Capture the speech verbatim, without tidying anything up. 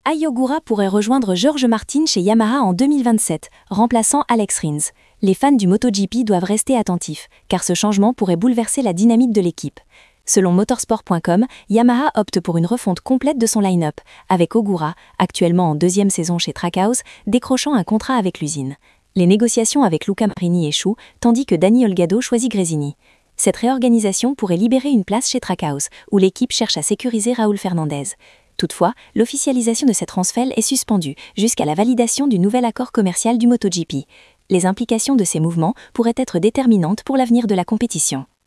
Ai Ogura pourrait rejoindre Jorge Martin chez Yamaha en deux mille vingt-sept, remplaçant Alex Rins. Les fans du MotoGP doivent rester attentifs, car ce changement pourrait bouleverser la dynamique de l'équipe. Selon motorsport point com, Yamaha opte pour une refonte complète de son line-up, avec Ogura, actuellement en deuxième saison chez Trackhouse, décrochant un contrat avec l'usine. Les négociations avec Luca Marini échouent, tandis que Dani Olgado choisit Gresini. Cette réorganisation pourrait libérer une place chez Trackhouse, où l'équipe cherche à sécuriser Raúl Fernandez. Toutefois, l'officialisation de cette transfert est suspendue jusqu'à la validation du nouvel accord commercial du MotoGP. Les implications de ces mouvements pourraient être déterminantes pour l'avenir de la compétition.